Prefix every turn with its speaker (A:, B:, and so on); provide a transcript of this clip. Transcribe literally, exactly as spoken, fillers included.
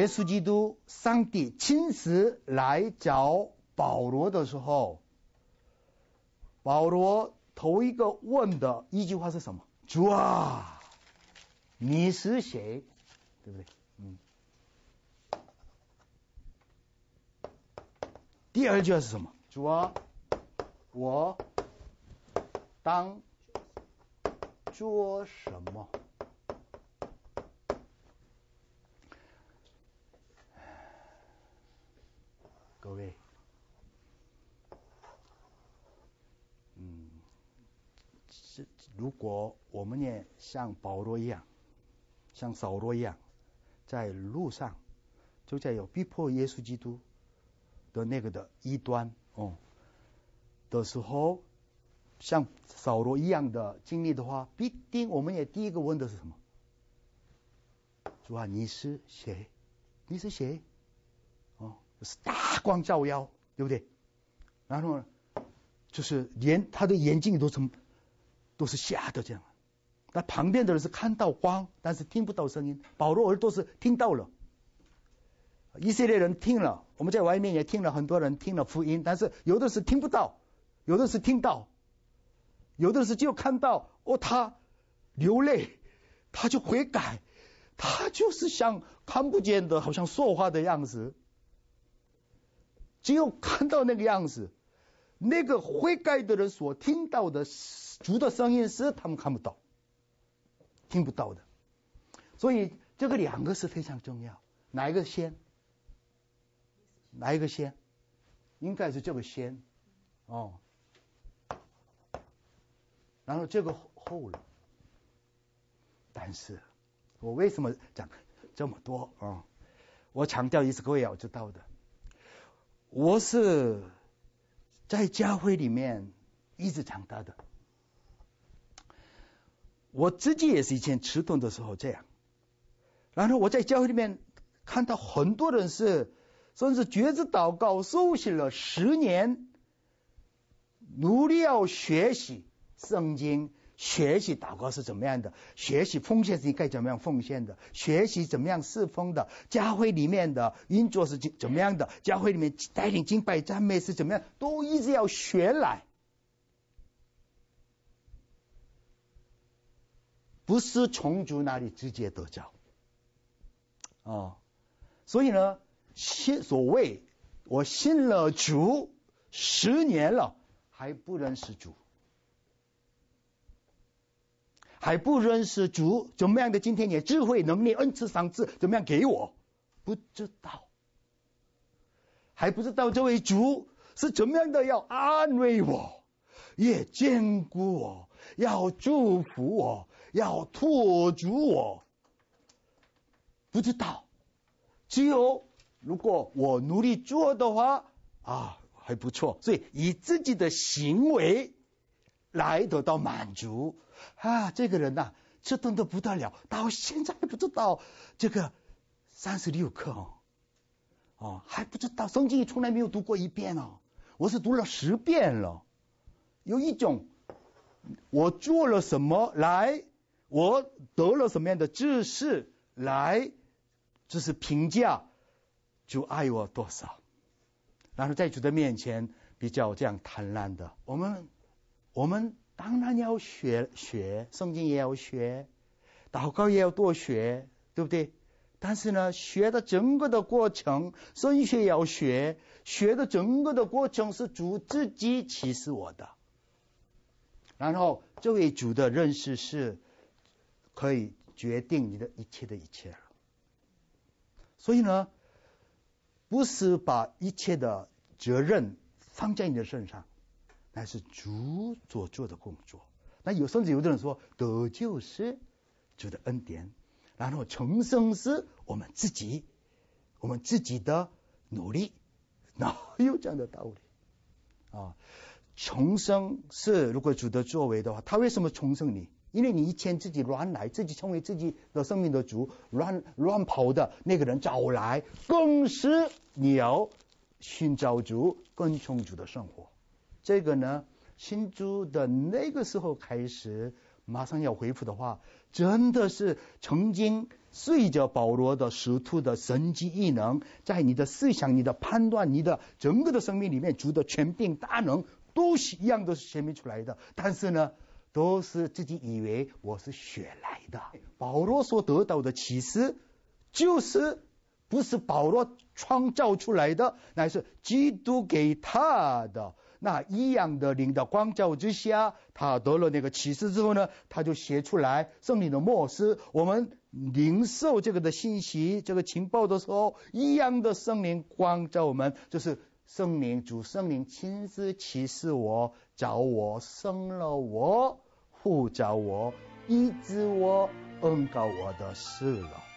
A: 耶稣基督上帝亲自来找保罗的时候，保罗头一个问的一句话是什么？主啊，你是谁？对不对？嗯。第二句话是什么？主啊，我当做什么？各位，嗯，是如果我们也像保罗一样，像扫罗一样，在路上就在有逼迫耶稣基督的那个的异端哦的时候，像扫罗一样的经历的话，必定我们也第一个问的是什么？主啊，你是谁？你是谁？哦，就是大光照耀，对不对？然后呢，就是连他的眼睛都成都是瞎的这样。那旁边的人是看到光，但是听不到声音。保罗耳朵是听到了，以色列人听了，我们在外面也听了，很多人听了福音，但是有的是听不到，有的是听到，有的是就看到哦，他流泪，他就悔改，他就是像看不见的，好像说话的样子，只有看到那个样子。那个悔改的人所听到的主的声音是他们看不到，听不到的。所以这个两个是非常重要。哪一个先？哪一个先？应该是这个先哦。然后这个后了。但是我为什么讲这么多啊、哦？我强调一次，各位要知道的，我是在教会里面一直长大的。我自己也是以前迟钝的时候这样，然后我在教会里面看到很多人是甚至觉知祷告受洗了十年，努力要学习圣经，学习祷告是怎么样的，学习奉献是应该怎么样奉献的，学习怎么样侍奉的，教会里面的运作是怎么样的，教会里面带领敬拜赞美是怎么样，都一直要学来，不是从主那里直接得着哦。所以呢，信所谓我信了主十年了，还不认识主，还不认识主，怎么样的今天也智慧能力恩赐赏赐怎么样给我，不知道，还不知道这位主是怎么样的要安慰我，也坚固我，要祝福我，要托住我，不知道。只有如果我努力做的话啊，还不错。所以以自己的行为来得到满足啊，这个人呐、啊，迟钝的不得了，到现在还不知道这个三十六课哦，哦还不知道圣经从来没有读过一遍哦，我是读了十遍了。有一种我做了什么来，我得了什么样的知识来，就是评价主爱我多少，然后在主的面前比较这样贪婪的。我们我们当然要学学圣经，也要学祷告，也要多学，对不对？但是呢，学的整个的过程，神学要学，学的整个的过程是主自己启示我的，然后这位主的认识是可以决定你的一切的一切了。所以呢，不是把一切的责任放在你的身上，那是主所做的工作。那有甚至有的人说，得救是主的恩典，然后重生是我们自己我们自己的努力，哪有这样的道理啊？重生是如果主的作为的话，他为什么重生你？因为你以前自己乱来，自己成为自己的生命的主，乱乱跑的那个人找来，更是你要寻找主，跟从主的生活。这个呢，信主的那个时候开始， 马上要恢复的话，真的是曾经随着保罗的使徒的神迹异能，在你的思想、你的判断、你的整个的生命里面，主的权柄大能都是一样，都是显明出来的。但是呢，都是自己以为我是学来的。保罗所得到的启示，就是不是保罗创造出来的，乃是基督给他的。那一样的灵的光照之下，他得了那个启示之后呢，他就写出来圣灵的默示。我们领受这个的信息、这个情报的时候，一样的圣灵光照我们，就是圣灵主圣灵亲自启示我，找我，生了我，呼召我，医治我，恩膏我的事了。